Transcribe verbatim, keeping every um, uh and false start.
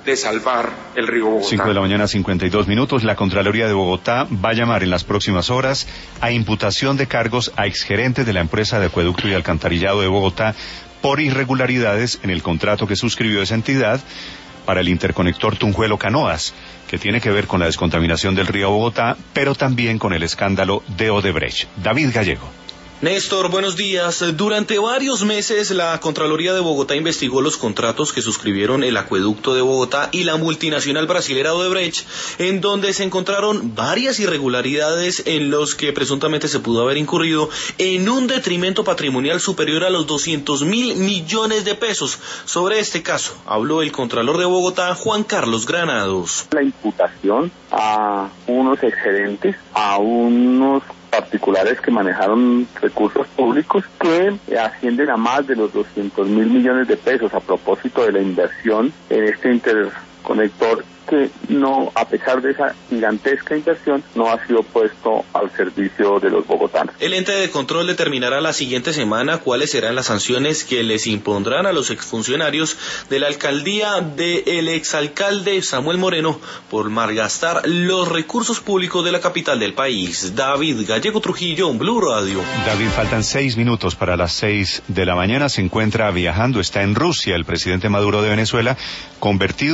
de salvar el río Bogotá. cinco de la mañana, cincuenta y dos minutos. La Contraloría de Bogotá va a llamar en las próximas horas a imputación de cargos a exgerentes de la empresa de acueducto y alcantarillado de Bogotá por irregularidades en el contrato que suscribió esa entidad para el interconector Tunjuelo-Canoas, que tiene que ver con la descontaminación del río Bogotá, pero también con el escándalo de Odebrecht. David Gallego. Néstor, buenos días. Durante varios meses la Contraloría de Bogotá investigó los contratos que suscribieron el Acueducto de Bogotá y la multinacional brasilera Odebrecht, en donde se encontraron varias irregularidades en los que presuntamente se pudo haber incurrido en un detrimento patrimonial superior a los doscientos mil millones de pesos. Sobre este caso habló el Contralor de Bogotá, Juan Carlos Granados. La imputación a unos exgerentes, a unos particulares que manejaron recursos públicos que ascienden a más de los doscientos mil millones de pesos a propósito de la inversión en este interconector que no, a pesar de esa gigantesca inversión, no ha sido puesto al servicio de los bogotanos. El ente de control determinará la siguiente semana cuáles serán las sanciones que les impondrán a los exfuncionarios de la alcaldía del exalcalde Samuel Moreno por malgastar los recursos públicos de la capital del país. David Gallego Trujillo, Blue Radio. David, faltan seis minutos para las seis de la mañana. Se encuentra viajando, está en Rusia el presidente Maduro de Venezuela, convertido